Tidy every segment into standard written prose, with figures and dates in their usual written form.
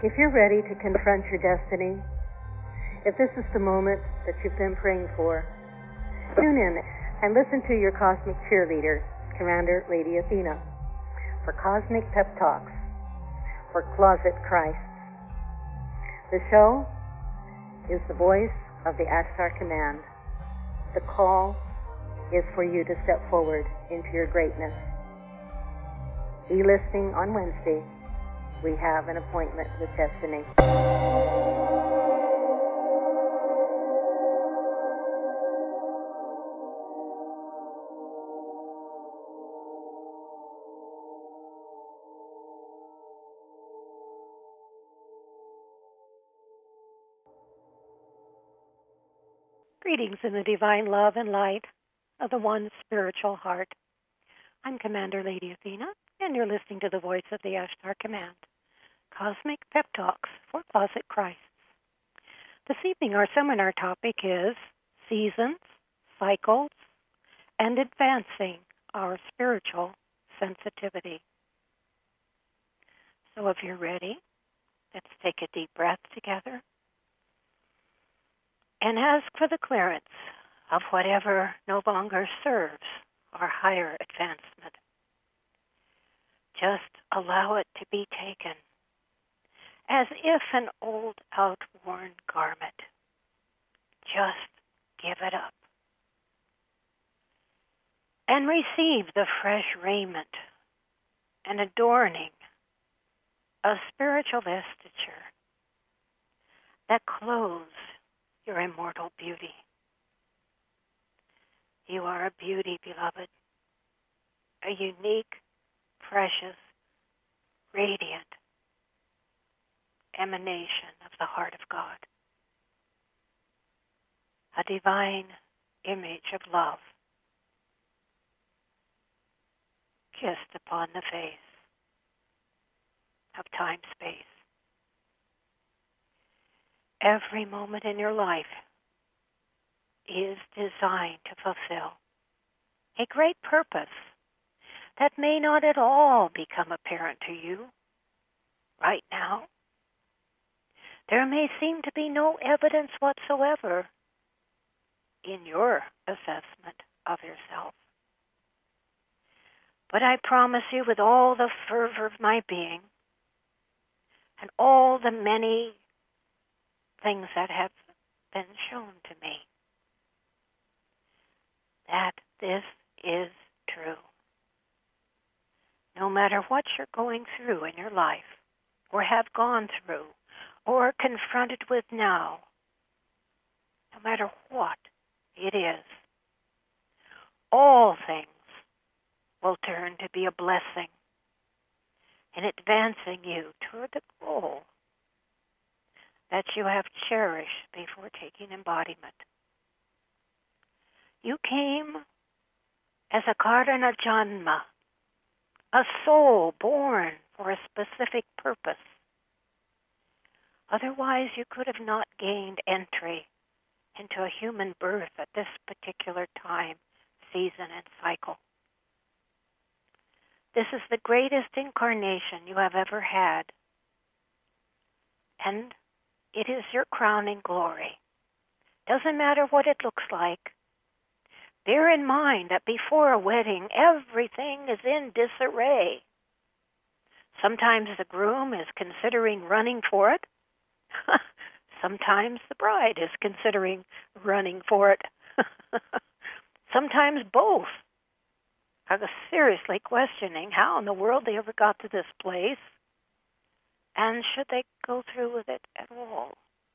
If you're ready to confront your destiny, if this is the moment that you've been praying for, tune in and listen to your cosmic cheerleader, Commander Lady Athena, for Cosmic Pep Talks for Closet Christ. The show is the voice of the Ashtar Command. The call is for you to step forward into your greatness. Be listening on Wednesday. We have an appointment with destiny. Greetings in the divine love and light of the one spiritual heart. I'm Commander Lady Athena, and you're listening to the voice of the Ashtar Command, Cosmic Pep Talks for Closet Christs. This evening our seminar topic is Seasons, Cycles, and Advancing Our Spiritual Sensitivity. So if you're ready, let's take a deep breath together and ask for the clearance of whatever no longer serves our higher advancement. Just allow it to be taken as if an old, outworn garment. Just give it up and receive the fresh raiment and adorning of spiritual vestiture that clothes your immortal beauty. You are a beauty, beloved, a unique, precious, radiant emanation of the heart of God, a divine image of love kissed upon the face of time-space. Every moment in your life is designed to fulfill a great purpose that may not at all become apparent to you right now. There may seem to be no evidence whatsoever in your assessment of yourself. But I promise you with all the fervor of my being and all the many things that have been shown to me, that this is true. No matter what you're going through in your life, or have gone through, or confronted with now, no matter what it is, all things will turn to be a blessing in advancing you toward the goal that you have cherished before taking embodiment. You came as a Karana Janma, a soul born for a specific purpose. Otherwise, you could have not gained entry into a human birth at this particular time, season, and cycle. This is the greatest incarnation you have ever had, and it is your crowning glory. Doesn't matter what it looks like. Bear in mind that before a wedding, everything is in disarray. Sometimes the groom is considering running for it. Sometimes the bride is considering running for it. Sometimes both are seriously questioning how in the world they ever got to this place, and should they go through with it at all.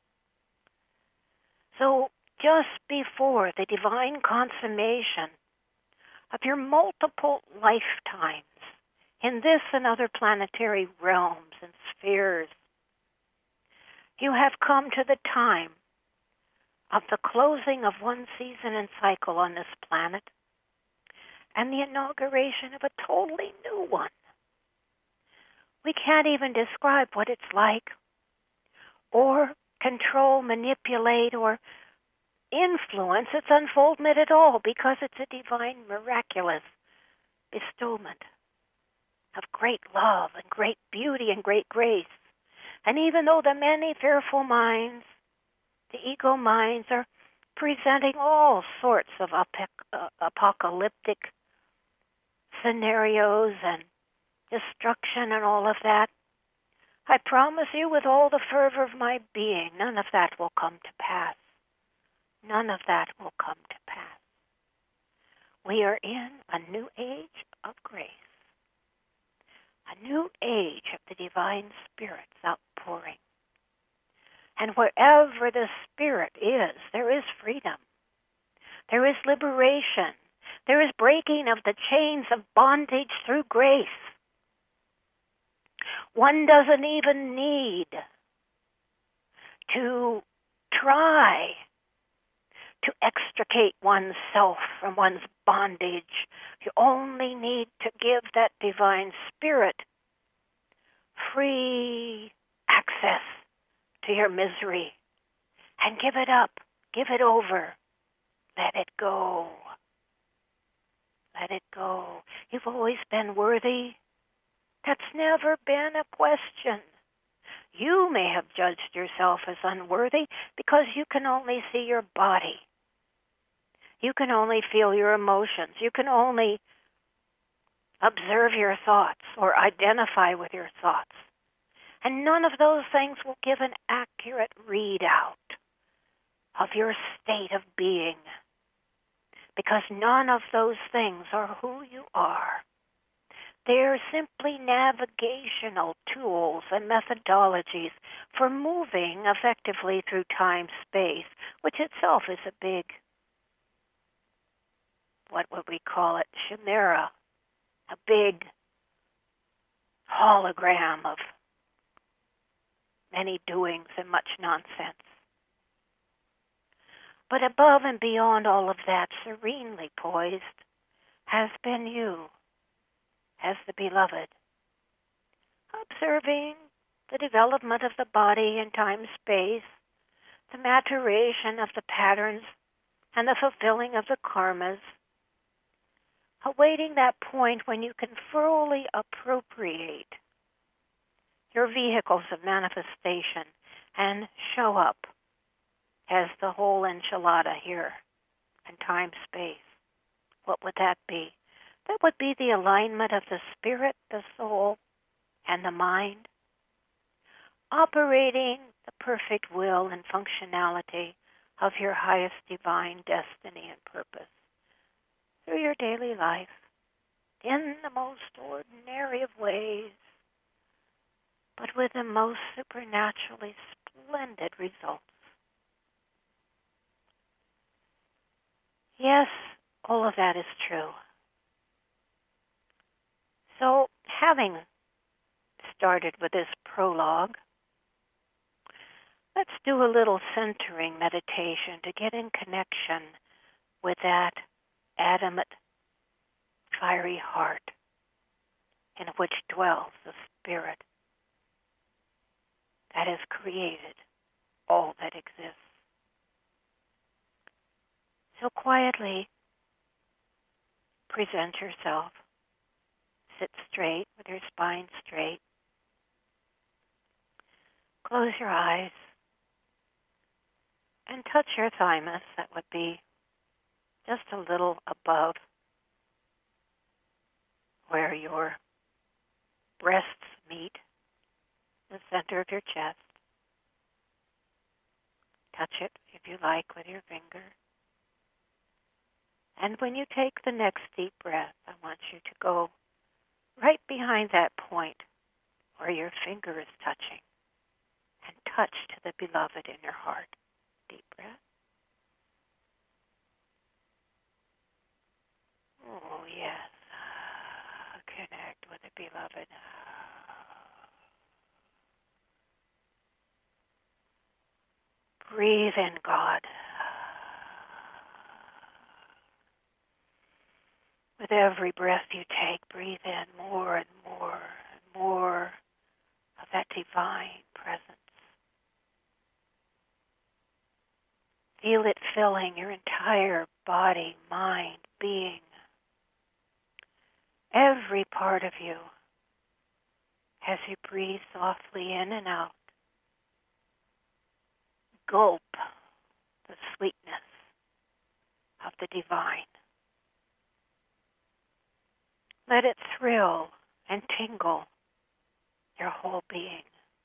So just before the divine consummation of your multiple lifetimes in this and other planetary realms and spheres, you have come to the time of the closing of one season and cycle on this planet and the inauguration of a totally new one. We can't even describe what it's like, or control, manipulate, or influence its unfoldment at all, because it's a divine, miraculous bestowment of great love and great beauty and great grace And even though the many fearful minds, the ego minds, are presenting all sorts of apocalyptic scenarios and destruction and all of that, I promise you with all the fervor of my being, none of that will come to pass. None of that will come to pass. We are in a new age of grace, a new age of the divine Spirit's outpouring. And wherever the Spirit is, there is freedom. There is liberation. There is breaking of the chains of bondage through grace. One doesn't even need to try to extricate oneself from one's bondage. You only need to give that divine Spirit free access to your misery and give it up, give it over, let it go. Let it go. You've always been worthy. That's never been a question. You may have judged yourself as unworthy because you can only see your body. You can only feel your emotions. You can only observe your thoughts or identify with your thoughts. And none of those things will give an accurate readout of your state of being, because none of those things are who you are. They're simply navigational tools and methodologies for moving effectively through time-space, which itself is a big, what would we call it, chimera, a big hologram of many doings and much nonsense. But above and beyond all of that, serenely poised, has been you, as the beloved, observing the development of the body in time-space, the maturation of the patterns, and the fulfilling of the karmas, awaiting that point when you can fully appropriate your vehicles of manifestation and show up as the whole enchilada here in time-space. What would that be? That would be the alignment of the spirit, the soul, and the mind, operating the perfect will and functionality of your highest divine destiny and purpose through your daily life in the most ordinary of ways, but with the most supernaturally splendid results. Yes, all of that is true. So, having started with this prologue, let's do a little centering meditation to get in connection with that adamant, fiery heart in which dwells the Spirit that has created all that exists. So quietly present yourself. Sit straight with your spine straight. Close your eyes and touch your thymus. That would be just a little above where your breasts meet, the center of your chest. Touch it, if you like, with your finger. And when you take the next deep breath, I want you to go right behind that point where your finger is touching and touch to the beloved in your heart. Deep breath. Oh, yes. Connect with the beloved. Breathe in, God. With every breath you take, breathe in more and more and more of that divine presence. Feel it filling your entire body, mind, being. Every part of you as you breathe softly in and out. gulp the sweetness of the divine. Let it thrill and tingle your whole being.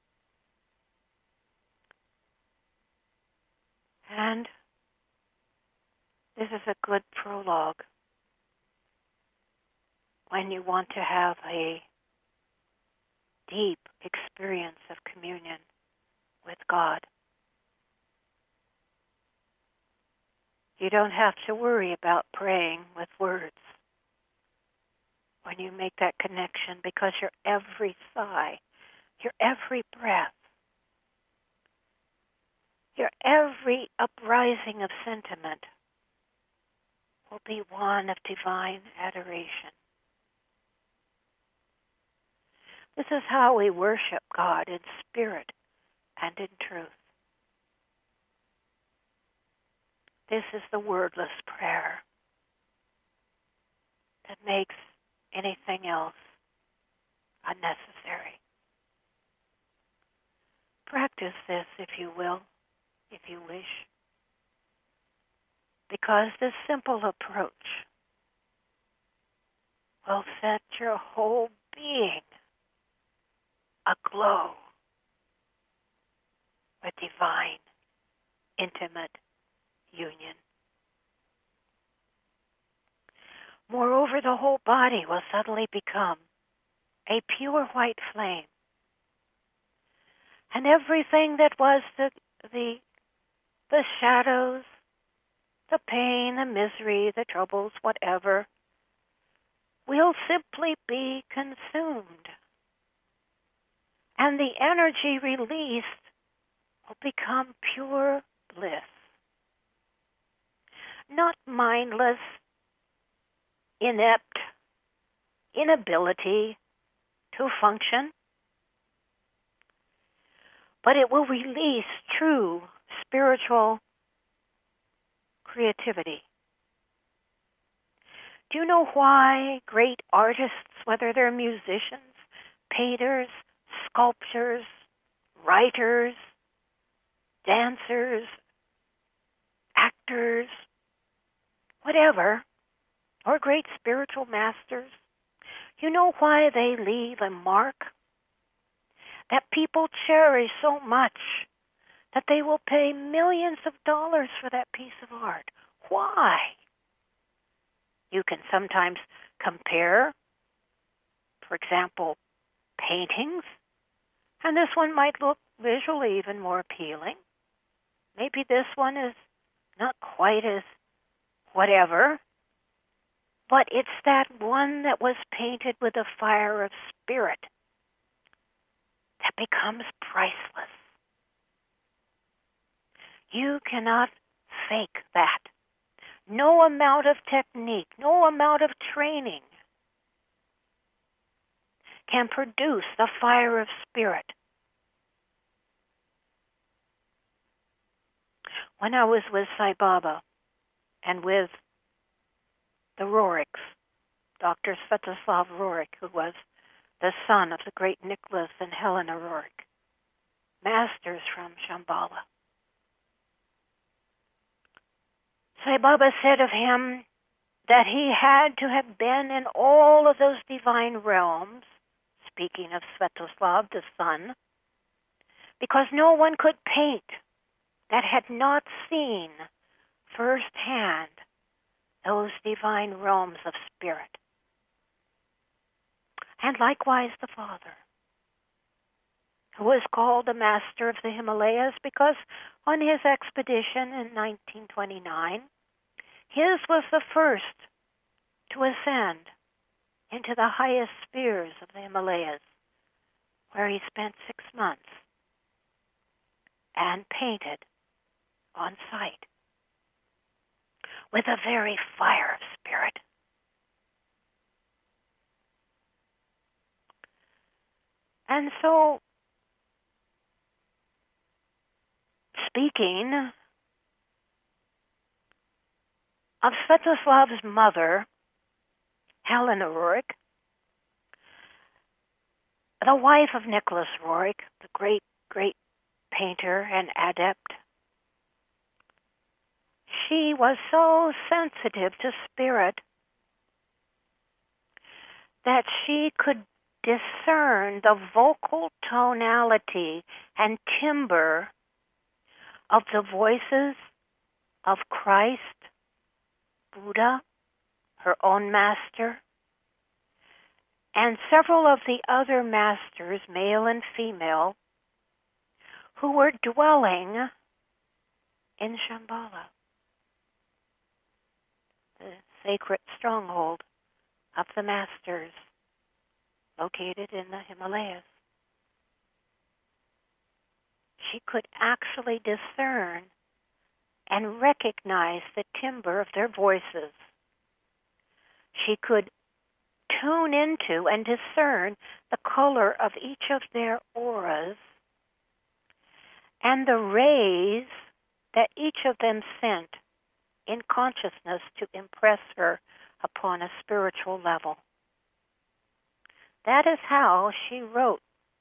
And this is a good prologue when you want to have a deep experience of communion with God. You don't have to worry about praying with words when you make that connection, because your every sigh, your every breath, your every uprising of sentiment will be one of divine adoration. This is how we worship God, in spirit and in truth. This is the wordless prayer that makes anything else unnecessary. Practice this, if you will, if you wish, because this simple approach will set your whole being aglow with divine, intimate union. Moreover, the whole body will suddenly become a pure white flame, and everything that was the shadows, the pain, the misery, the troubles, whatever, will simply be consumed. And the energy released will become pure bliss. Not mindless, inept inability to function, but it will release true spiritual creativity. Do you know why great artists, whether they're musicians, painters, sculptors, writers, dancers, actors, whatever, or great spiritual masters, you know why they leave a mark that people cherish so much that they will pay millions of dollars for that piece of art? Why? You can sometimes compare, for example, paintings, and this one might look visually even more appealing. Maybe this one is not quite as whatever, but it's that one that was painted with a fire of spirit that becomes priceless. You cannot fake that. No amount of technique, no amount of training can produce the fire of spirit. When I was with Sai Baba and with the Roriks, Dr. Svetoslav Rorik, who was the son of the great Nicholas and Helena Rorik, masters from Shambhala, Sai Baba said of him that he had to have been in all of those divine realms, speaking of Svetoslav, the son, because no one could paint that had not seen firsthand those divine realms of spirit. And likewise the Father, who was called the Master of the Himalayas because on his expedition in 1929, his was the first to ascend into the highest spheres of the Himalayas, where he spent 6 months and painted on sight with a very fire of spirit. And so, speaking of Svetoslav's mother, Helena Rorik, the wife of Nicholas Rorik, the great, great painter and adept she was so sensitive to spirit that she could discern the vocal tonality and timbre of the voices of Christ, Buddha, her own master, and several of the other masters, male and female, who were dwelling in Shambhala, the sacred stronghold of the masters located in the Himalayas. She could actually discern and recognize the timbre of their voices. She could tune into and discern the color of each of their auras and the rays that each of them sent in consciousness to impress her upon a spiritual level. That is how she wrote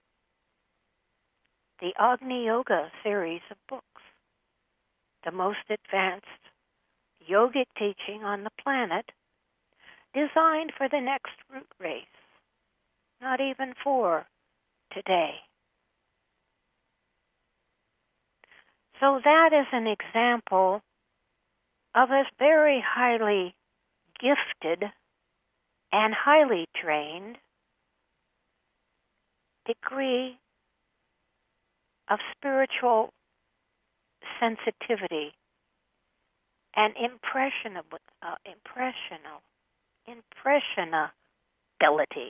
the Agni Yoga series of books, the most advanced yogic teaching on the planet, designed for the next root race, not even for today. So that is an example of a very highly gifted and highly trained degree of spiritual sensitivity and impressionability.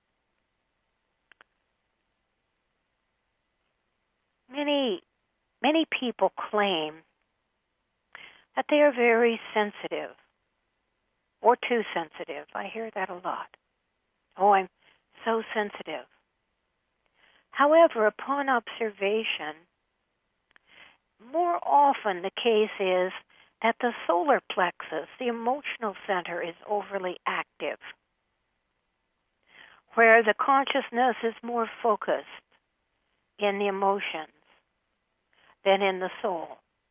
Many people claim that they are very sensitive or too sensitive. I hear that a lot. Oh, I'm so sensitive. However, upon observation, more often the case is that the solar plexus, the emotional center, is overly active, where the consciousness is more focused in the emotions than in the soul.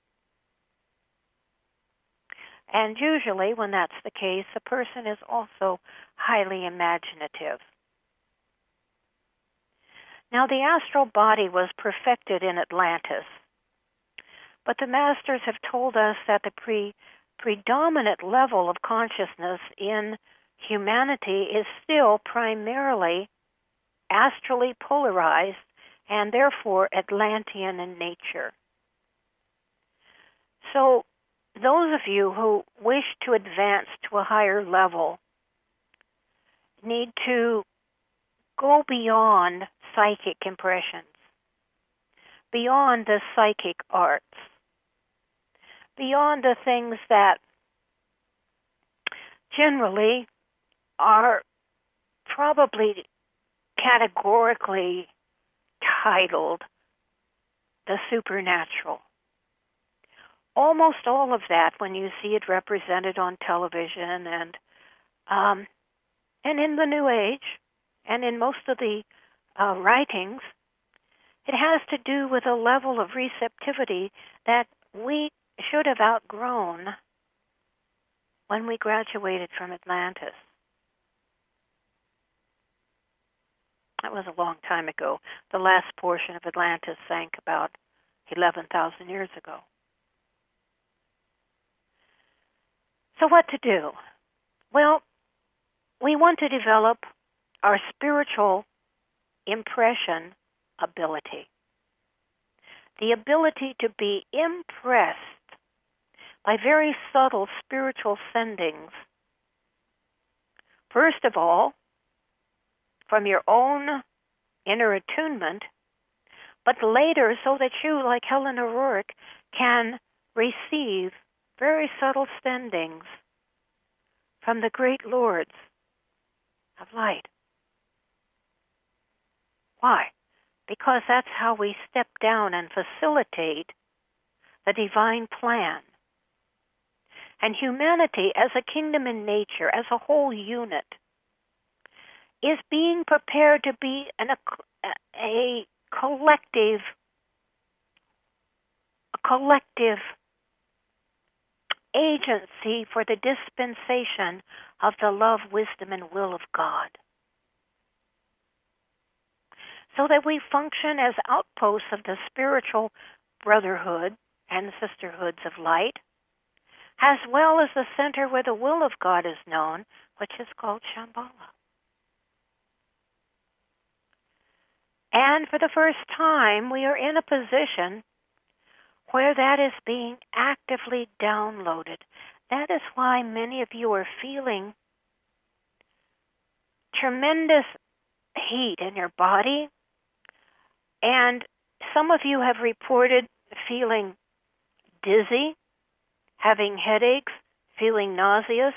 And usually, when that's the case, the person is also highly imaginative. Now, the astral body was perfected in Atlantis, but the masters have told us that the predominant level of consciousness in humanity is still primarily astrally polarized and therefore Atlantean in nature. So, those of you who wish to advance to a higher level need to go beyond psychic impressions, beyond the psychic arts, beyond the things that generally are probably categorically titled the supernatural. Almost all of that, when you see it represented on television and in the New Age and in most of the writings, it has to do with a level of receptivity that we should have outgrown when we graduated from Atlantis. That was a long time ago. The last portion of Atlantis sank about 11,000 years ago. So what to do? Well, we want to develop our spiritual impression ability. The ability to be impressed by very subtle spiritual sendings. First of all, from your own inner attunement, but later so that you, like Helen O'Rourke, can receive very subtle sendings from the great lords of light. Why? Because that's how we step down and facilitate the divine plan. And humanity, as a kingdom in nature, as a whole unit, is being prepared to be a collective agency for the dispensation of the love, wisdom, and will of God, so that we function as outposts of the spiritual brotherhood and sisterhoods of light, as well as the center where the will of God is known, which is called Shambhala. And for the first time, we are in a position where that is being actively downloaded. That is why many of you are feeling tremendous heat in your body, and some of you have reported feeling dizzy, having headaches, feeling nauseous.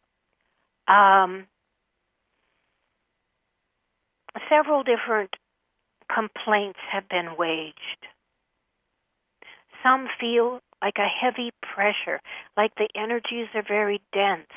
Several different complaints have been waged. Some feel like a heavy pressure, like the energies are very dense.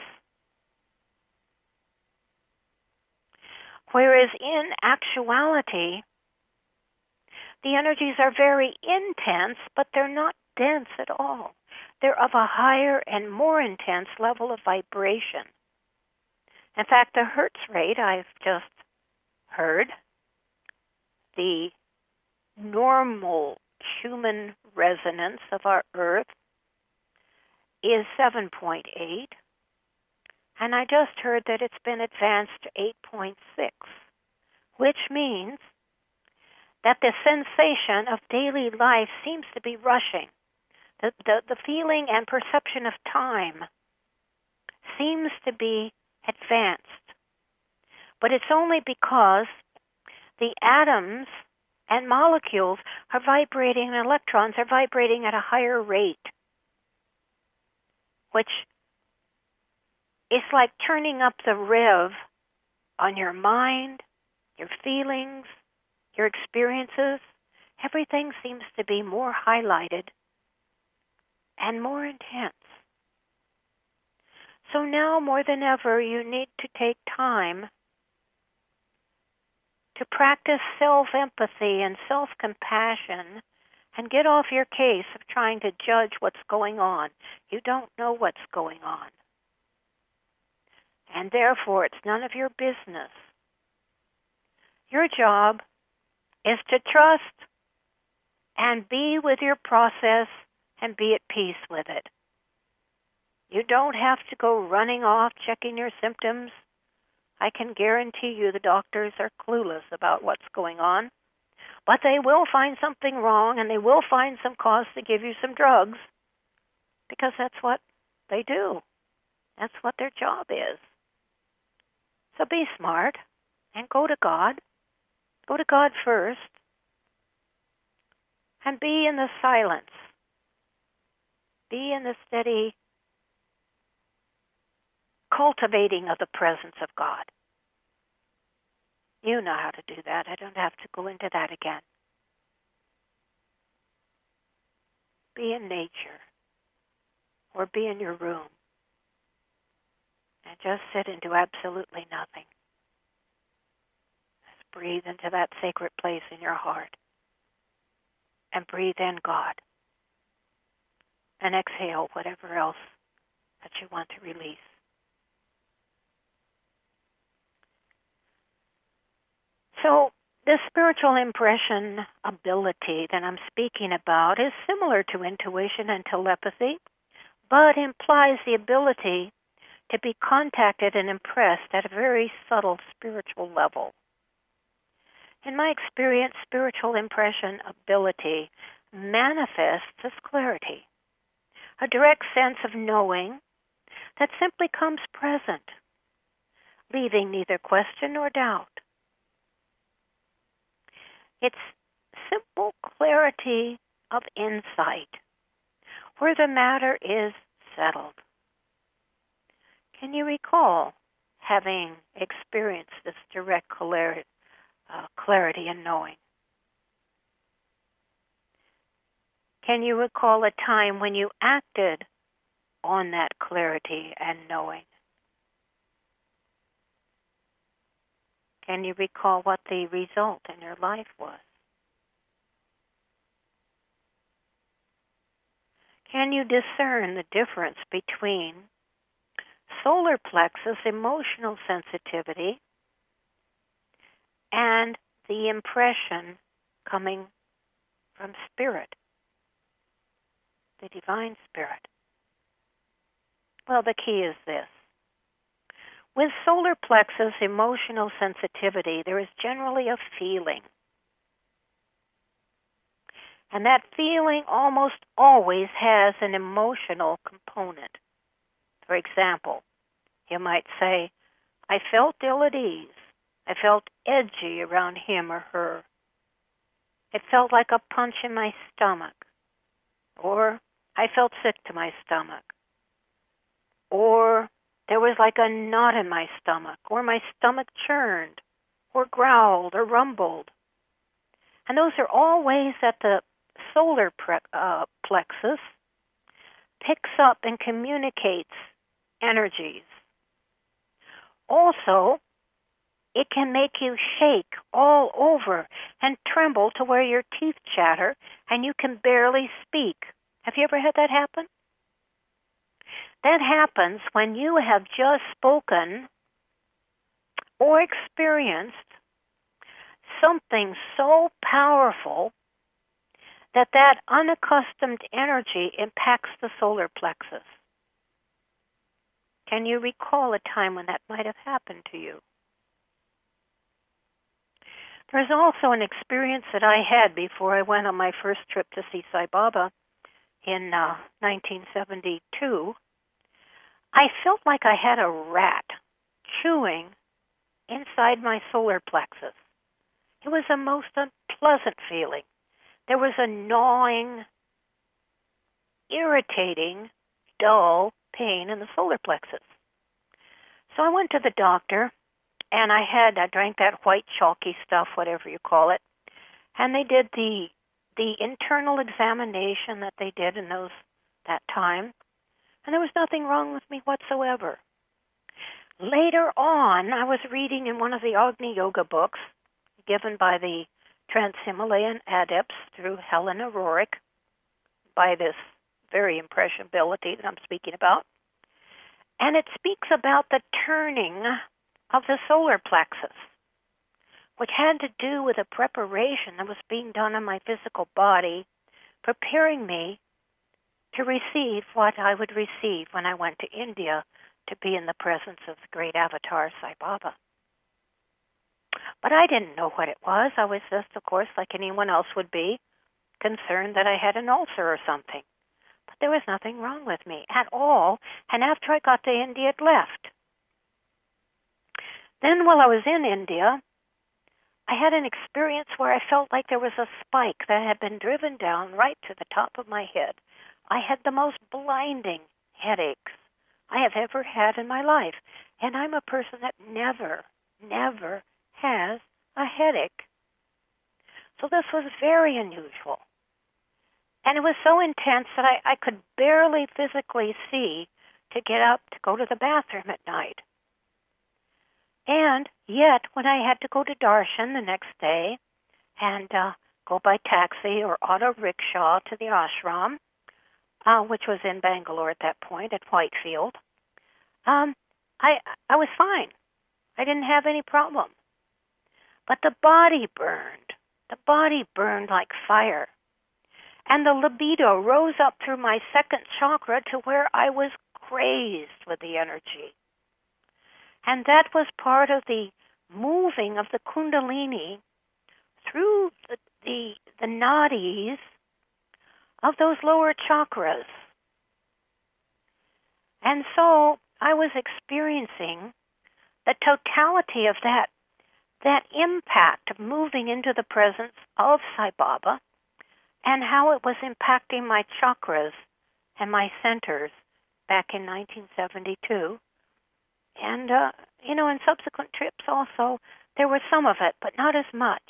Whereas in actuality, the energies are very intense, but they're not dense at all. They're of a higher and more intense level of vibration. In fact, the Hertz rate I've just heard, the normal human resonance of our Earth is 7.8, and I just heard that it's been advanced to 8.6, which means that the sensation of daily life seems to be rushing. The feeling and perception of time seems to be advanced. But it's only because the atoms and molecules are vibrating, and electrons are vibrating at a higher rate, which is like turning up the rev on your mind, your feelings, your experiences. Everything seems to be more highlighted and more intense. So now more than ever, you need to take time to practice self-empathy and self-compassion and get off your case of trying to judge what's going on. You don't know what's going on. And therefore, it's none of your business. Your job is to trust and be with your process and be at peace with it. You don't have to go running off checking your symptoms. I can guarantee you the doctors are clueless about what's going on, but they will find something wrong and they will find some cause to give you some drugs, because that's what they do. That's what their job is. So be smart and go to God. Go to God first and be in the silence. Be in the steady cultivating of the presence of God. You know how to do that. I don't have to go into that again. Be in nature or be in your room and just sit and do absolutely nothing. Just breathe into that sacred place in your heart and breathe in God and exhale whatever else that you want to release. So the spiritual impression ability that I'm speaking about is similar to intuition and telepathy, but implies the ability to be contacted and impressed at a very subtle spiritual level. In my experience, spiritual impression ability manifests as clarity, a direct sense of knowing that simply comes present, leaving neither question nor doubt. It's simple clarity of insight, where the matter is settled. Can you recall having experienced this direct clarity and knowing? Can you recall a time when you acted on that clarity and knowing? Can you recall what the result in your life was? Can you discern the difference between solar plexus emotional sensitivity and the impression coming from spirit, the divine spirit? Well, the key is this. With solar plexus emotional sensitivity, there is generally a feeling. And that feeling almost always has an emotional component. For example, you might say, I felt ill at ease. I felt edgy around him or her. It felt like a punch in my stomach. Or I felt sick to my stomach. Or there was like a knot in my stomach. Or my stomach churned. Or growled or rumbled. And those are all ways that the solar plexus picks up and communicates energies. Also, it can make you shake all over and tremble to where your teeth chatter and you can barely speak. Have you ever had that happen? That happens when you have just spoken or experienced something so powerful that unaccustomed energy impacts the solar plexus. Can you recall a time when that might have happened to you? There's also an experience that I had before I went on my first trip to see Sai Baba in 1972. I felt like I had a rat chewing inside my solar plexus. It was a most unpleasant feeling. There was a gnawing, irritating, dull pain in the solar plexus. So I went to the doctor, and I drank that white chalky stuff, whatever you call it, and they did the internal examination that they did in that time, and there was nothing wrong with me whatsoever. Later on, I was reading in one of the Agni Yoga books given by the Trans-Himalayan Adepts through Helena Roerich, by this very impressionability that I'm speaking about. And it speaks about the turning of the solar plexus, which had to do with a preparation that was being done on my physical body, preparing me to receive what I would receive when I went to India to be in the presence of the great avatar Sai Baba. But I didn't know what it was. I was just, of course, like anyone else would be, concerned that I had an ulcer or something. But there was nothing wrong with me at all, and after I got to India, it left. Then while I was in India, I had an experience where I felt like there was a spike that had been driven down right to the top of my head. I had the most blinding headaches I have ever had in my life, and I'm a person that never has a headache. So this was very unusual. And it was so intense that I could barely physically see to get up to go to the bathroom at night. And yet, when I had to go to darshan the next day and go by taxi or auto rickshaw to the ashram, which was in Bangalore at that point, at Whitefield, I was fine. I didn't have any problem. But the body burned. The body burned like fire. And the libido rose up through my second chakra to where I was crazed with the energy. And that was part of the moving of the kundalini through the nadis of those lower chakras. And so I was experiencing the totality of that impact of moving into the presence of Sai Baba and how it was impacting my chakras and my centers back in 1972. And, in subsequent trips also, there was some of it, but not as much.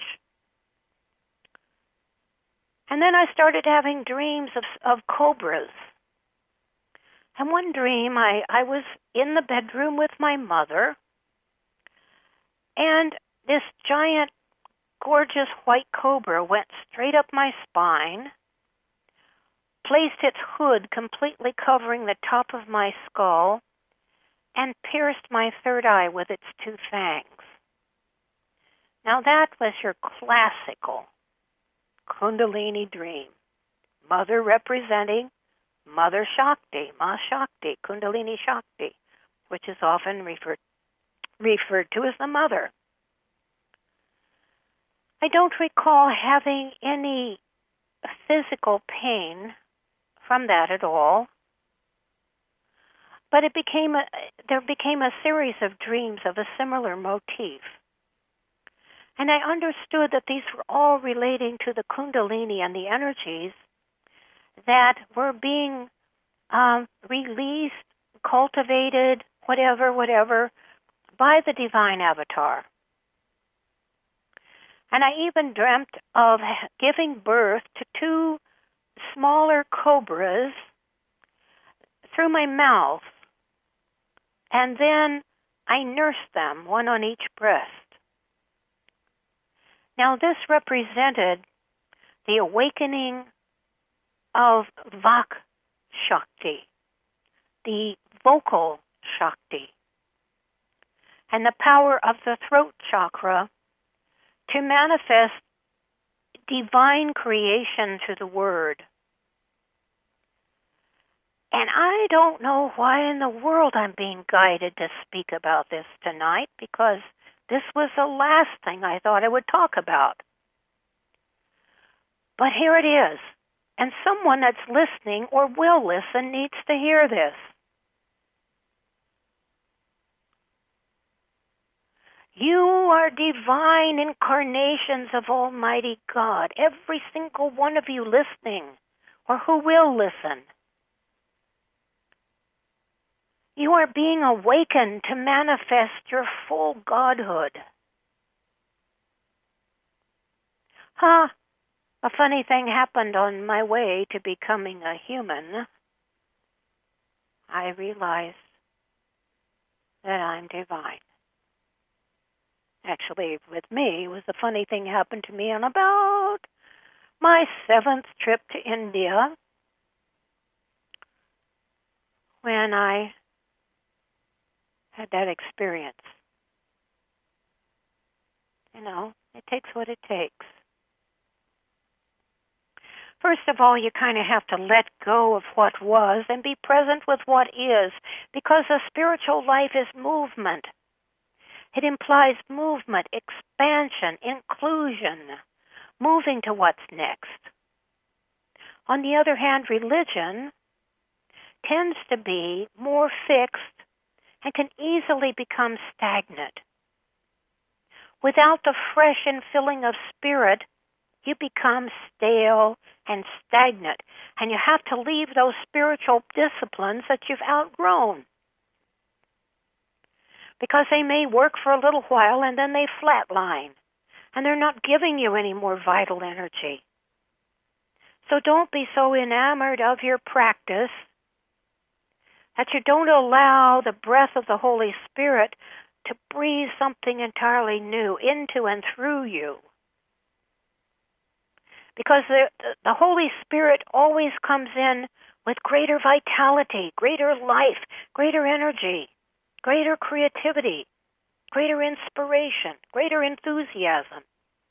And then I started having dreams of cobras. And one dream, I was in the bedroom with my mother, and this giant, gorgeous white cobra went straight up my spine, placed its hood completely covering the top of my skull, and pierced my third eye with its two fangs. Now that was your classical Kundalini dream. Mother representing Mother Shakti, Ma Shakti, Kundalini Shakti, which is often referred to as the mother. I don't recall having any physical pain from that at all, but there became a series of dreams of a similar motif. And I understood that these were all relating to the Kundalini and the energies that were being released, cultivated, whatever, by the divine avatar. And I even dreamt of giving birth to two smaller cobras through my mouth, and then I nursed them, one on each breast. Now this represented the awakening of Vak Shakti, the vocal Shakti, and the power of the throat chakra to manifest divine creation through the word. And I don't know why in the world I'm being guided to speak about this tonight, because this was the last thing I thought I would talk about. But here it is. And someone that's listening or will listen needs to hear this. You are divine incarnations of Almighty God, every single one of you listening, or who will listen. You are being awakened to manifest your full godhood. A funny thing happened on my way to becoming a human. I realized that I'm divine. Actually, with me, it was a funny thing happened to me on about my 7th trip to India, when I had that experience. You know, it takes what it takes. First of all, you kind of have to let go of what was and be present with what is, because a spiritual life is movement. It implies movement, expansion, inclusion, moving to what's next. On the other hand, religion tends to be more fixed and can easily become stagnant. Without the fresh infilling of spirit, you become stale and stagnant, and you have to leave those spiritual disciplines that you've outgrown, because they may work for a little while and then they flatline, and they're not giving you any more vital energy. So don't be so enamored of your practice that you don't allow the breath of the Holy Spirit to breathe something entirely new into and through you. Because the Holy Spirit always comes in with greater vitality, greater life, greater energy, greater creativity, greater inspiration, greater enthusiasm.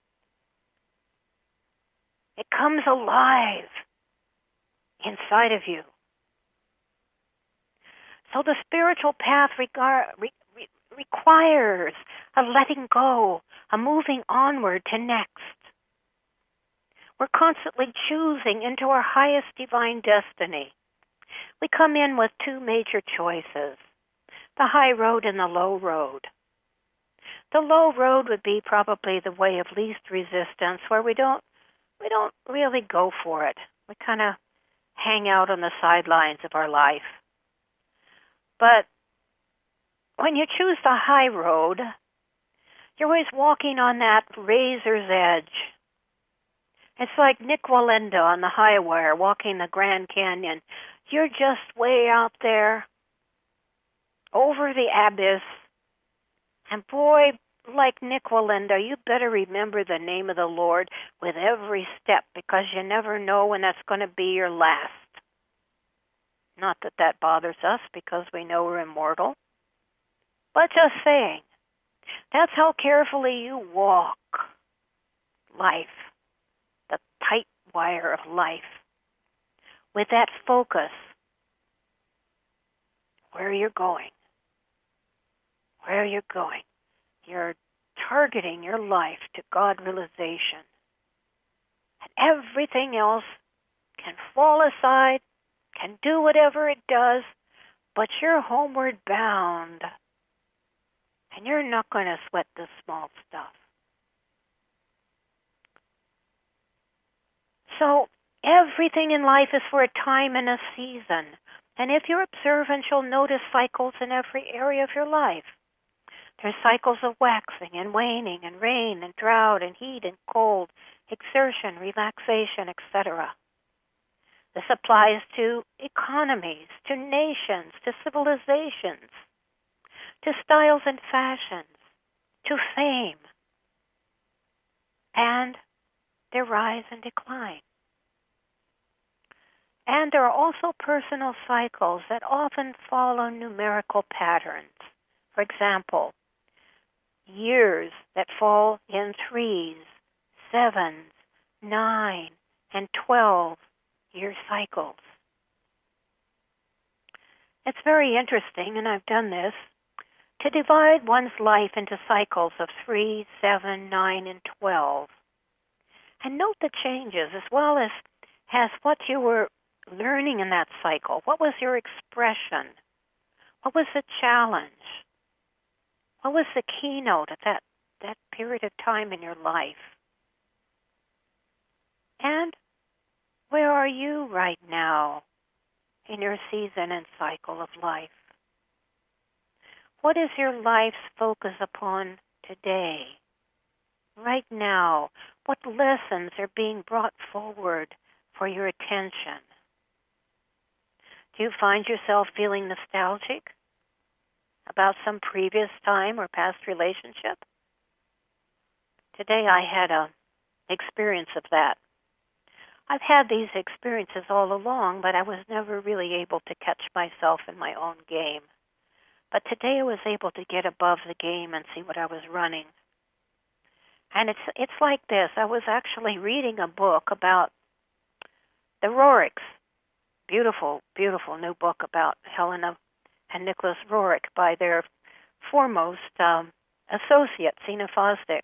It comes alive inside of you. So the spiritual path requires a letting go, a moving onward to next. We're constantly choosing into our highest divine destiny. We come in with two major choices, the high road and the low road. The low road would be probably the way of least resistance, where we don't really go for it. We kind of hang out on the sidelines of our life. But when you choose the high road, you're always walking on that razor's edge. It's like Nik Wallenda on the high wire walking the Grand Canyon. You're just way out there over the abyss. And boy, like Nik Wallenda, you better remember the name of the Lord with every step, because you never know when that's going to be your last. Not that that bothers us because we know we're immortal. But just saying, that's how carefully you walk life, the tight wire of life, with that focus, where you're going, where you're going. You're targeting your life to God realization. And everything else can fall aside, can do whatever it does, but you're homeward bound. And you're not going to sweat the small stuff. So everything in life is for a time and a season. And if you're observant, you'll notice cycles in every area of your life. There's cycles of waxing and waning and rain and drought and heat and cold, exertion, relaxation, etc. This applies to economies, to nations, to civilizations, to styles and fashions, to fame, and their rise and decline. And there are also personal cycles that often follow numerical patterns. For example, years that fall in 3s, 7s, 9, and 12-year cycles. It's very interesting, and I've done this, to divide one's life into cycles of 3, 7, 9, and 12. And note the changes as well as what you were learning in that cycle. What was your expression? What was the challenge? What was the keynote at that period of time in your life? And where are you right now in your season and cycle of life? What is your life's focus upon today? Right now, what lessons are being brought forward for your attention? Do you find yourself feeling nostalgic about some previous time or past relationship? Today I had an experience of that. I've had these experiences all along, but I was never really able to catch myself in my own game. But today I was able to get above the game and see what I was running. And it's like this. I was actually reading a book about the Roriks. Beautiful, beautiful new book about Helena and Nicholas Rorik by their foremost associate, Sina Fosdick.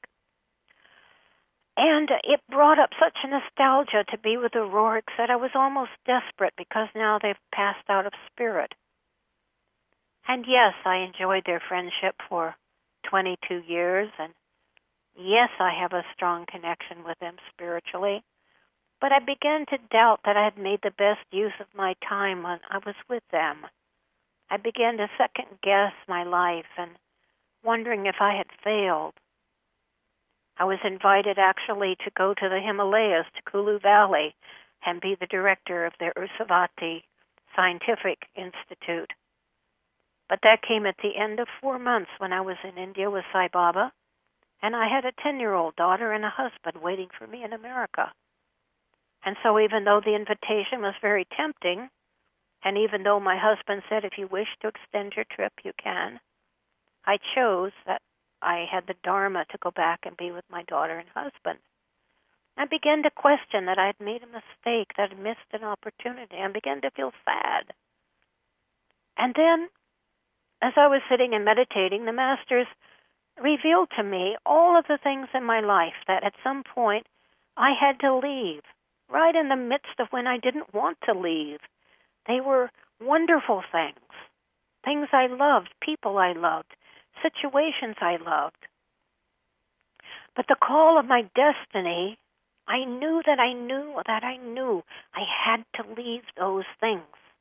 And it brought up such a nostalgia to be with the Roriks that I was almost desperate because now they've passed out of spirit. And yes, I enjoyed their friendship for 22 years, and yes, I have a strong connection with them spiritually. But I began to doubt that I had made the best use of my time when I was with them. I began to second-guess my life and wondering if I had failed. I was invited actually to go to the Himalayas, to Kulu Valley, and be the director of their Ursavati Scientific Institute. But that came at the end of 4 months when I was in India with Sai Baba, and I had a 10-year-old daughter and a husband waiting for me in America. And so even though the invitation was very tempting, and even though my husband said, if you wish to extend your trip, you can, I chose that I had the Dharma to go back and be with my daughter and husband. I began to question that I had made a mistake, that I had missed an opportunity. I began to feel sad. And then, as I was sitting and meditating, the Masters revealed to me all of the things in my life that at some point I had to leave, right in the midst of when I didn't want to leave. They were wonderful things, things I loved, people I loved, situations I loved. But the call of my destiny, I knew I had to leave those things.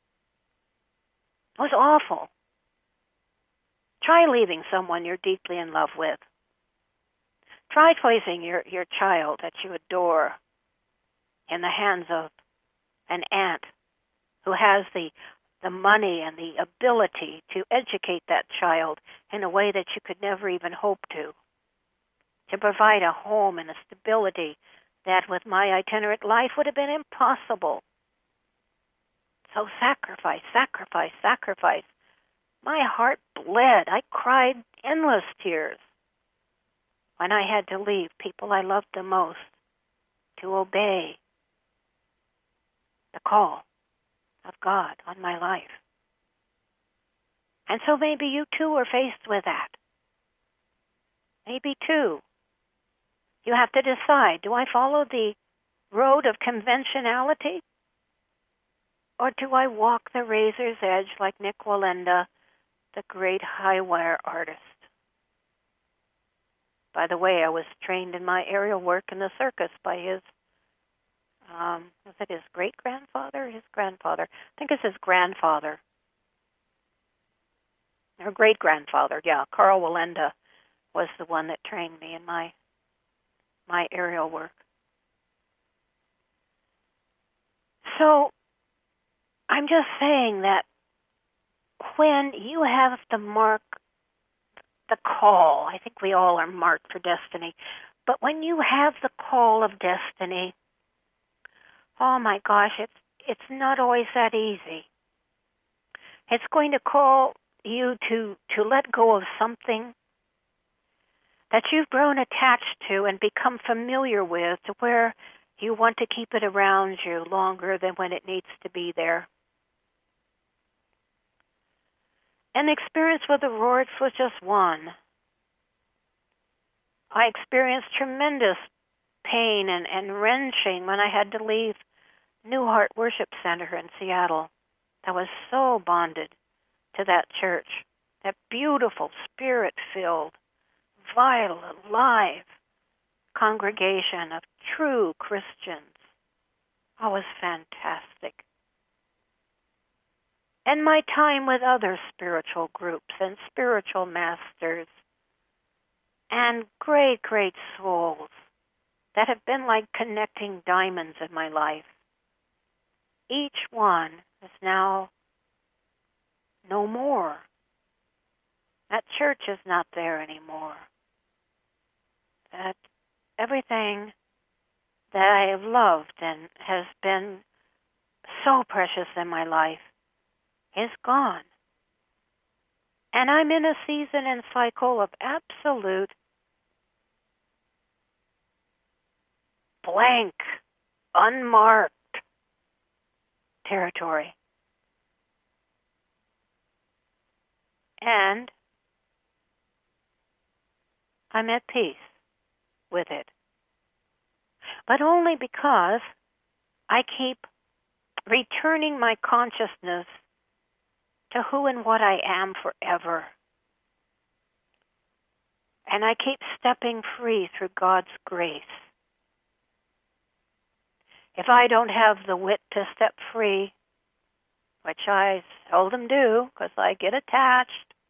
It was awful. Try leaving someone you're deeply in love with. Try placing your child that you adore in the hands of an aunt who has the money and the ability to educate that child in a way that you could never even hope to provide a home and a stability that with my itinerant life would have been impossible. So sacrifice, sacrifice, sacrifice. My heart bled. I cried endless tears when I had to leave people I loved the most to obey the call of God on my life. And so maybe you too are faced with that. Maybe too. You have to decide, do I follow the road of conventionality? Or do I walk the razor's edge like Nik Wallenda, the great high wire artist? By the way, I was trained in my aerial work in the circus by his, was it his great-grandfather? His grandfather. I think it's his grandfather. Or great-grandfather, yeah. Carl Wallenda was the one that trained me in my aerial work. So, I'm just saying that when you have to mark the call, I think we all are marked for destiny, but when you have the call of destiny, oh my gosh, it's not always that easy. It's going to call you to let go of something that you've grown attached to and become familiar with, to where you want to keep it around you longer than when it needs to be there. And the experience with the Rorts was just one. I experienced tremendous pain and wrenching when I had to leave New Heart Worship Center in Seattle. I was so bonded to that church, that beautiful, spirit-filled, vital, alive congregation of true Christians. Oh, it was fantastic. And my time with other spiritual groups and spiritual masters and great, great souls that have been like connecting diamonds in my life. Each one is now no more. That church is not there anymore. That everything that I have loved and has been so precious in my life is gone. And I'm in a season and cycle of absolute blank, unmarked territory. And I'm at peace with it. But only because I keep returning my consciousness to who and what I am forever. And I keep stepping free through God's grace. If I don't have the wit to step free, which I seldom do because I get attached,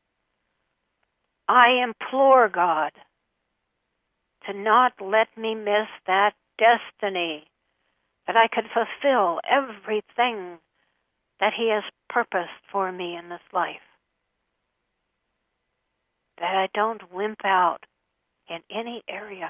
I implore God to not let me miss that destiny, that I could fulfill everything that He has purposed for me in this life, that I don't wimp out in any area.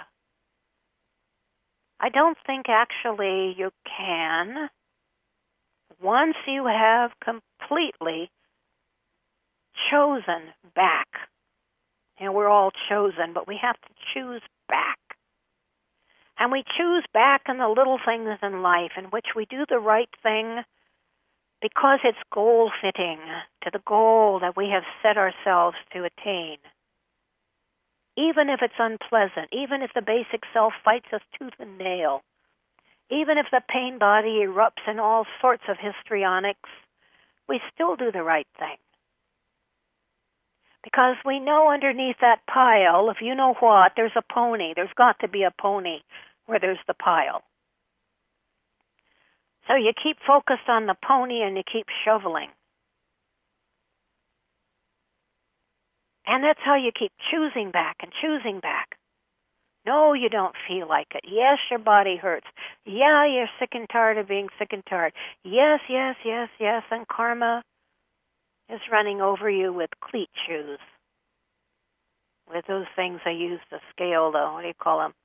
I don't think actually you can, once you have completely chosen back. You know, we're all chosen, but we have to choose back. And we choose back in the little things in life in which we do the right thing because it's goal-fitting to the goal that we have set ourselves to attain. Even if it's unpleasant, even if the basic self fights us tooth and nail, even if the pain body erupts in all sorts of histrionics, we still do the right thing. Because we know underneath that pile, if you know what, there's a pony. There's got to be a pony where there's the pile. So you keep focused on the pony and you keep shoveling. And that's how you keep choosing back and choosing back. No, you don't feel like it. Yes, your body hurts. Yeah, you're sick and tired of being sick and tired. Yes, yes, yes, yes, and karma is running over you with cleat shoes. With those things they use to scale, though. What do you call them?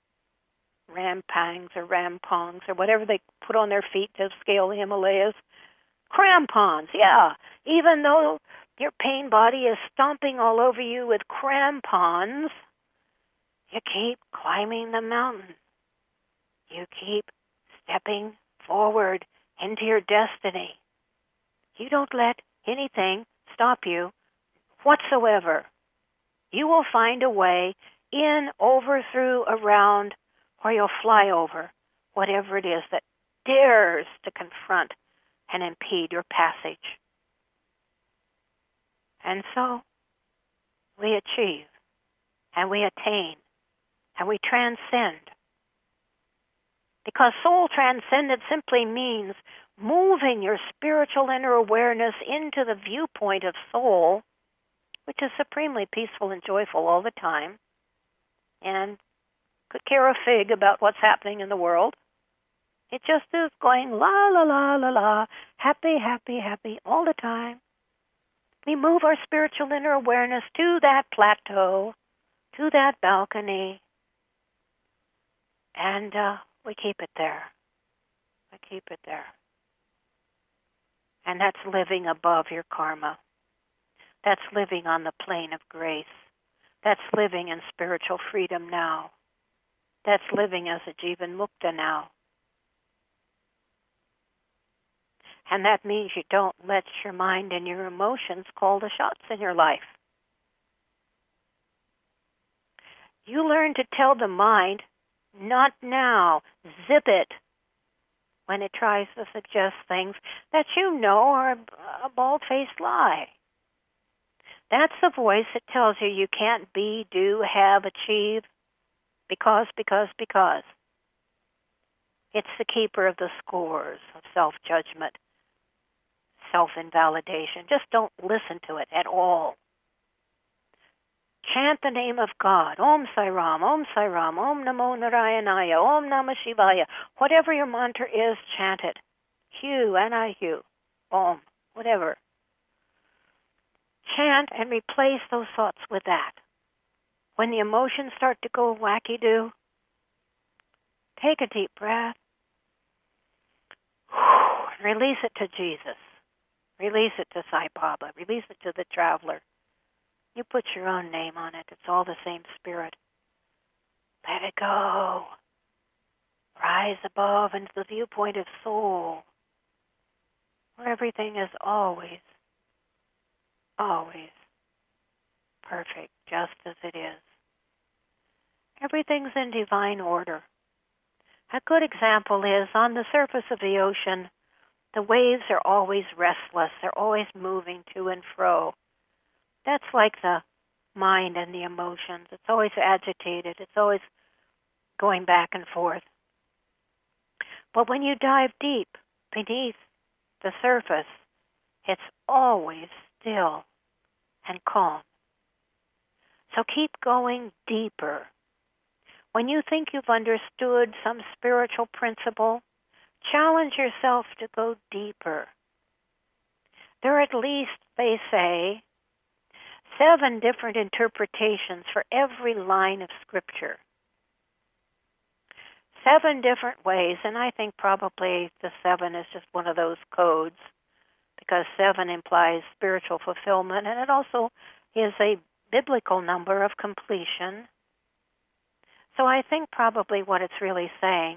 Rampangs or rampongs or whatever they put on their feet to scale the Himalayas. Crampons, yeah. Even though your pain body is stomping all over you with crampons, you keep climbing the mountain. You keep stepping forward into your destiny. You don't let anything stop you whatsoever. You will find a way in, over, through, around, or you'll fly over whatever it is that dares to confront and impede your passage. And so we achieve, and we attain, and we transcend. Because soul transcendence simply means moving your spiritual inner awareness into the viewpoint of soul, which is supremely peaceful and joyful all the time, and could care a fig about what's happening in the world. It just is going la, la, la, la, la, happy, happy, happy all the time. We move our spiritual inner awareness to that plateau, to that balcony, and we keep it there. We keep it there. And that's living above your karma. That's living on the plane of grace. That's living in spiritual freedom now. That's living as a Jivan Mukta now. And that means you don't let your mind and your emotions call the shots in your life. You learn to tell the mind, not now, zip it, when it tries to suggest things that you know are a bald-faced lie. That's the voice that tells you you can't be, do, have, achieve, because. It's the keeper of the scores of self-judgment, self-invalidation. Just don't listen to it at all. Chant the name of God. Om Sai Ram, Om Sai Ram, Om Namo Narayanaya, Om Namah Shivaya. Whatever your mantra is, chant it. Hu, Anahu, Om, whatever. Chant and replace those thoughts with that. When the emotions start to go wacky-do, take a deep breath. Release it to Jesus. Release it to Sai Baba. Release it to the traveler. You put your own name on it. It's all the same spirit. Let it go. Rise above into the viewpoint of soul, where everything is always perfect, just as it is. Everything's in divine order. A good example is on the surface of the ocean, the waves are always restless. They're always moving to and fro. That's like the mind and the emotions. It's always agitated. It's always going back and forth. But when you dive deep beneath the surface, it's always still and calm. So keep going deeper. When you think you've understood some spiritual principle, challenge yourself to go deeper. There are at least, they say, 7 different interpretations for every line of Scripture. 7 different ways, and I think probably the 7 is just one of those codes, because 7 implies spiritual fulfillment, and it also is a biblical number of completion. So I think probably what it's really saying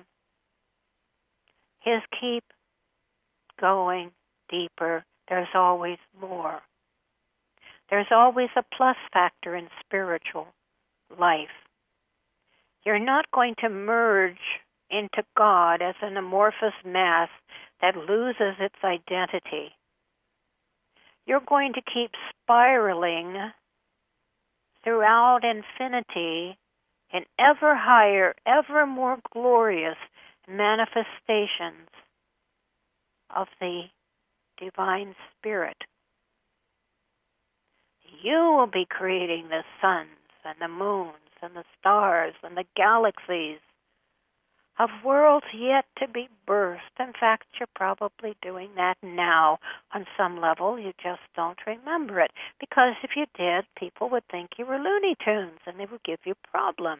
is keep going deeper. There's always more. There's always a plus factor in spiritual life. You're not going to merge into God as an amorphous mass that loses its identity. You're going to keep spiraling throughout infinity in ever higher, ever more glorious manifestations of the divine spirit. You will be creating the suns and the moons and the stars and the galaxies of worlds yet to be birthed. In fact, you're probably doing that now on some level. You just don't remember it. Because if you did, people would think you were Looney Tunes and they would give you problems.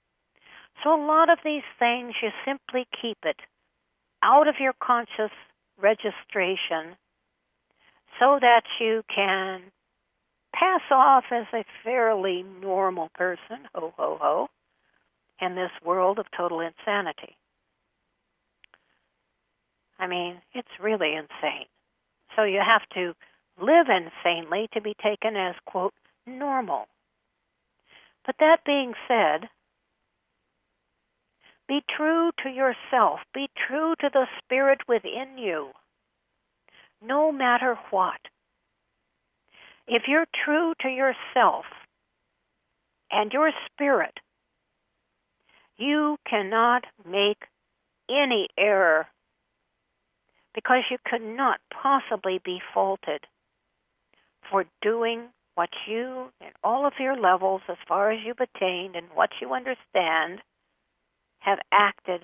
So a lot of these things, you simply keep it out of your conscious registration so that you can pass off as a fairly normal person, ho, ho, ho, in this world of total insanity. I mean, it's really insane. So you have to live insanely to be taken as, quote, normal. But that being said, be true to yourself. Be true to the spirit within you, no matter what. If you're true to yourself and your spirit, you cannot make any error, because you could not possibly be faulted for doing what you, in all of your levels, as far as you've attained and what you understand, have acted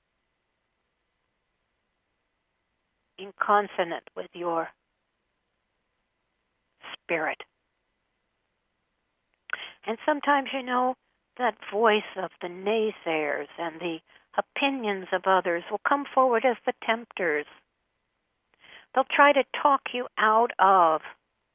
in consonant with your spirit. And sometimes, that voice of the naysayers and the opinions of others will come forward as the tempters. They'll try to talk you out of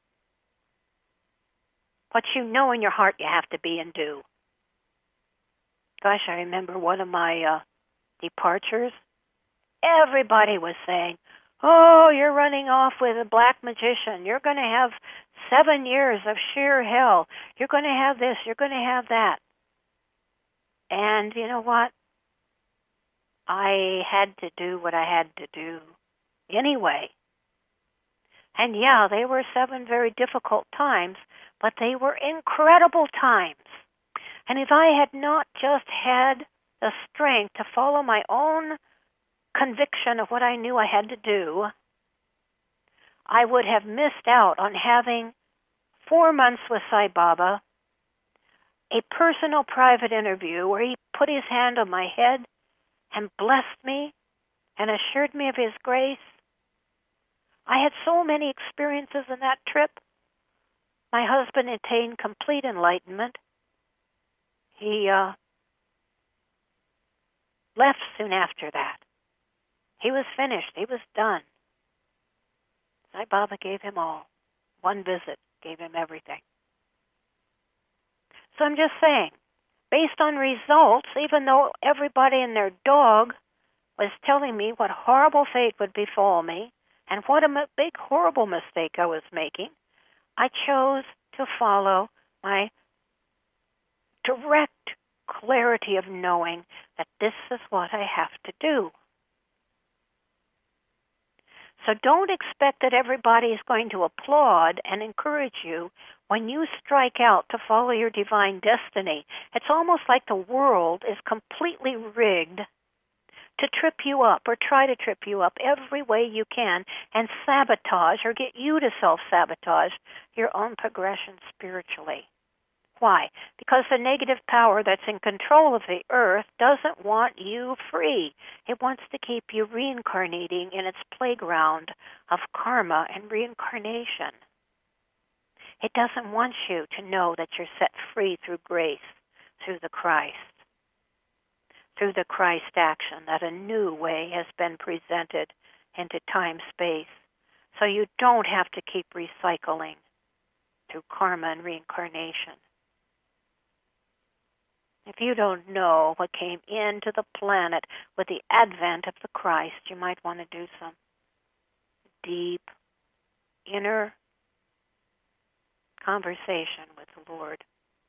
what you know in your heart you have to be and do. Gosh, I remember one of my departures. Everybody was saying, oh, you're running off with a black magician. You're going to have 7 years of sheer hell. You're going to have this. You're going to have that. And you know what? I had to do what I had to do anyway. And yeah, they were 7 very difficult times, but they were incredible times. And if I had not just had the strength to follow my own conviction of what I knew I had to do, I would have missed out on having 4 months with Sai Baba, a personal private interview where he put his hand on my head and blessed me and assured me of his grace. I had so many experiences in that trip. My husband attained complete enlightenment. He left soon after that. He was finished. He was done. Sai Baba gave him all. One visit gave him everything. So I'm just saying, based on results, even though everybody and their dog was telling me what horrible fate would befall me and what a big, horrible mistake I was making, I chose to follow my direct clarity of knowing that this is what I have to do. So don't expect that everybody is going to applaud and encourage you when you strike out to follow your divine destiny. It's almost like the world is completely rigged to trip you up or try to trip you up every way you can and sabotage or get you to self-sabotage your own progression spiritually. Why? Because the negative power that's in control of the earth doesn't want you free. It wants to keep you reincarnating in its playground of karma and reincarnation. It doesn't want you to know that you're set free through grace, through the Christ action, that a new way has been presented into time-space. So you don't have to keep recycling through karma and reincarnation. If you don't know what came into the planet with the advent of the Christ, you might want to do some deep inner conversation with the Lord.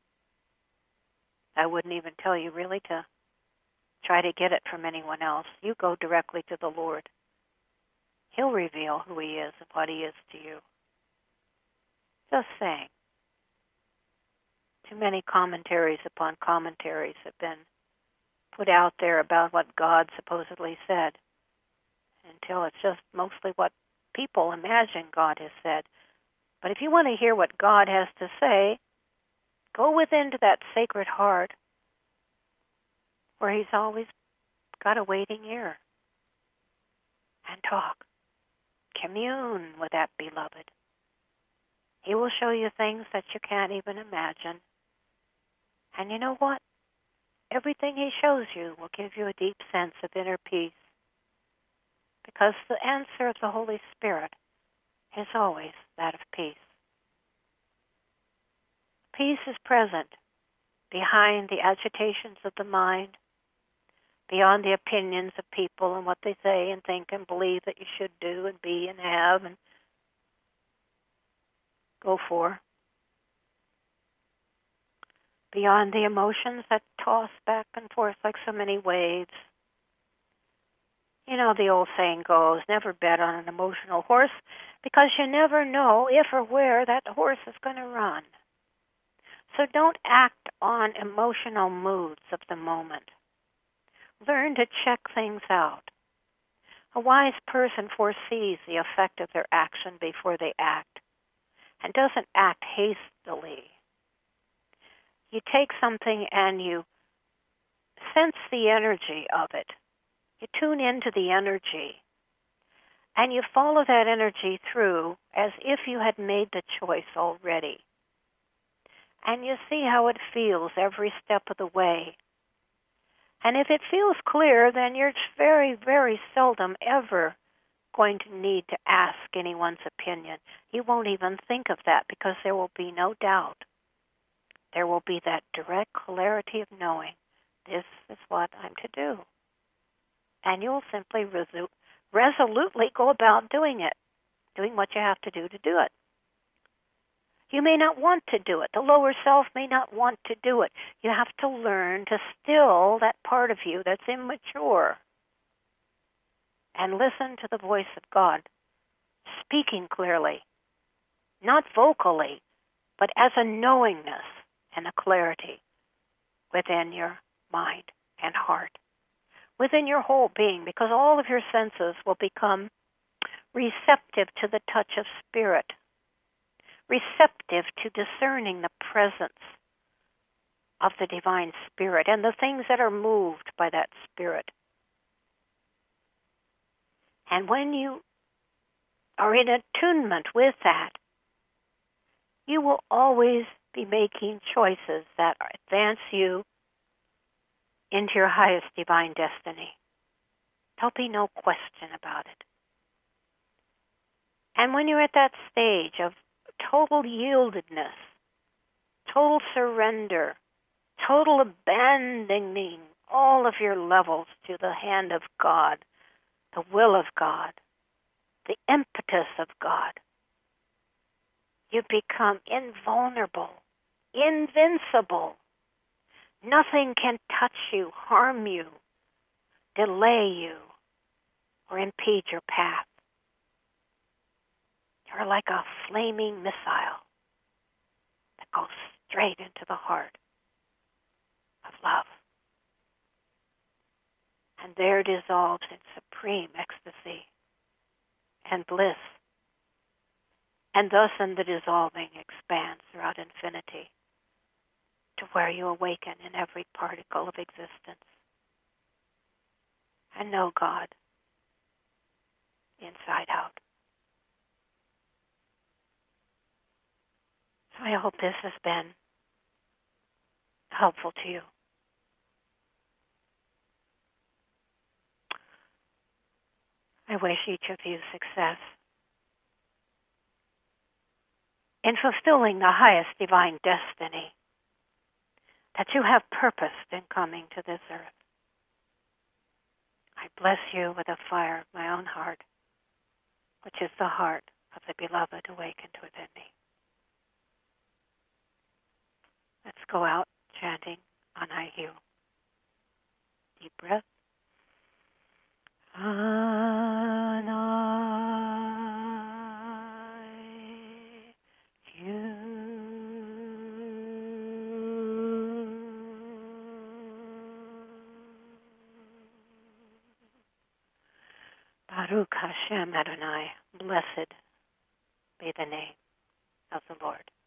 I wouldn't even tell you really to try to get it from anyone else. You go directly to the Lord. He'll reveal who He is and what He is to you. Just saying. Too many commentaries upon commentaries have been put out there about what God supposedly said, until it's just mostly what people imagine God has said. But if you want to hear what God has to say, go within to that sacred heart where He's always got a waiting ear, and talk. Commune with that beloved. He will show you things that you can't even imagine. And you know what? Everything He shows you will give you a deep sense of inner peace, because the answer of the Holy Spirit is always that of peace. Peace is present behind the agitations of the mind, beyond the opinions of people and what they say and think and believe that you should do and be and have and go for. Beyond the emotions that toss back and forth like so many waves. You know, the old saying goes, never bet on an emotional horse, because you never know if or where that horse is going to run. So don't act on emotional moods of the moment. Learn to check things out. A wise person foresees the effect of their action before they act and doesn't act hastily. You take something and you sense the energy of it. You tune into the energy and you follow that energy through as if you had made the choice already. And you see how it feels every step of the way. And if it feels clear, then you're very, very seldom ever going to need to ask anyone's opinion. You won't even think of that because there will be no doubt. There will be that direct clarity of knowing this is what I'm to do. And you'll simply resolutely go about doing it, doing what you have to do it. You may not want to do it. The lower self may not want to do it. You have to learn to still that part of you that's immature and listen to the voice of God speaking clearly, not vocally, but as a knowingness and a clarity within your mind and heart, within your whole being, because all of your senses will become receptive to the touch of spirit, receptive to discerning the presence of the divine spirit and the things that are moved by that spirit. And when you are in attunement with that, you will always be making choices that advance you into your highest divine destiny. There'll be no question about it. And when you're at that stage of total yieldedness, total surrender, total abandoning all of your levels to the hand of God, the will of God, the impetus of God, you become invulnerable, invincible. Nothing can touch you, harm you, delay you, or impede your path. You're like a flaming missile that goes straight into the heart of love. And there dissolves in supreme ecstasy and bliss. And thus in the dissolving expands throughout infinity to where you awaken in every particle of existence and know God inside out. So I hope this has been helpful to you. I wish each of you success in fulfilling the highest divine destiny that you have purposed in coming to this earth. I bless you with the fire of my own heart, which is the heart of the beloved awakened within me. Let's go out chanting Anai Hu. Deep breath. Anai Hu. Baruch Hashem Adonai, blessed be the name of the Lord.